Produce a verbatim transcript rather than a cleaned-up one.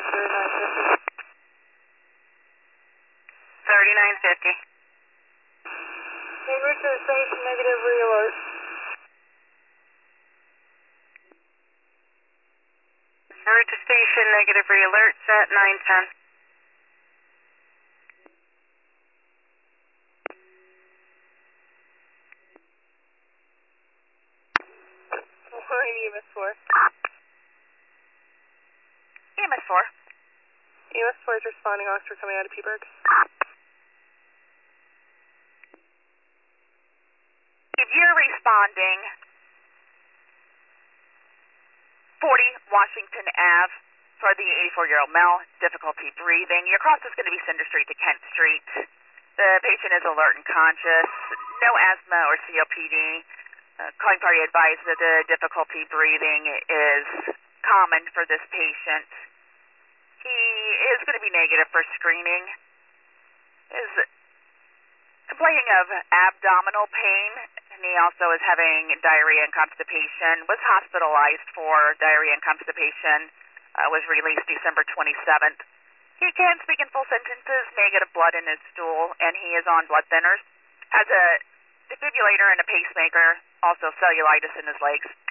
thirty-nine fifty. En route to the station, negative re-alert. Route to station, negative re-alert, set nine ten. We're in E M S four. E M S four. E M S four is responding, Oxford coming out of Peaburg. If you're responding, forty Washington Avenue for the eighty-four-year-old male, difficulty breathing. Your cross is going to be Cinder Street to Kent Street. The patient is alert and conscious, no asthma or C O P D. Uh, calling party advised that the difficulty breathing is common for this patient. He is going to be negative for screening. Is complaining of abdominal pain, and he also is having diarrhea and constipation. Was hospitalized for diarrhea and constipation. Uh, was released December twenty-seventh. He can speak in full sentences, negative blood in his stool, and he is on blood thinners. Has a defibrillator and a pacemaker, also cellulitis in his legs.